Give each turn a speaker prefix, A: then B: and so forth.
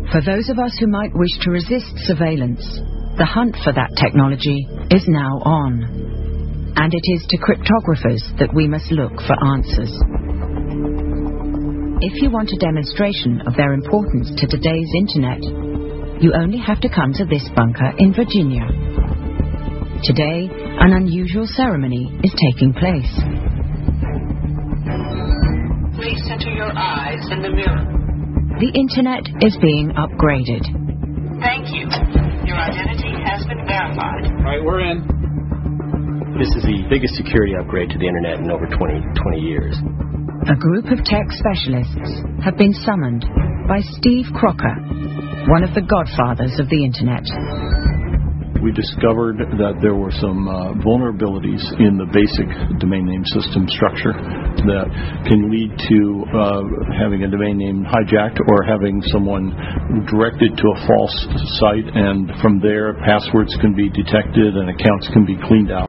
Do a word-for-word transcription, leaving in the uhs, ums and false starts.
A: For those of us who might wish to resist surveillance, the hunt for that technology is now on. And it is to cryptographers that we must look for answers. If you want a demonstration of their importance to today's Internet, you only have to come to this bunker in Virginia. Today, an unusual ceremony is taking place.
B: Please center your eyes in the mirror.
A: The Internet is being upgraded.
B: Thank you. Your identity has been verified.
C: All right, we're in.
D: This is the biggest security upgrade to the Internet in over twenty, twenty years.
A: A group of tech specialists have been summoned by Steve Crocker, one of the godfathers of the Internet.
E: We discovered that there were some uh, vulnerabilities in the basic domain name system structure that can lead to uh, having a domain name hijacked or having someone directed to a false site, and from there passwords can be detected and accounts can be cleaned out.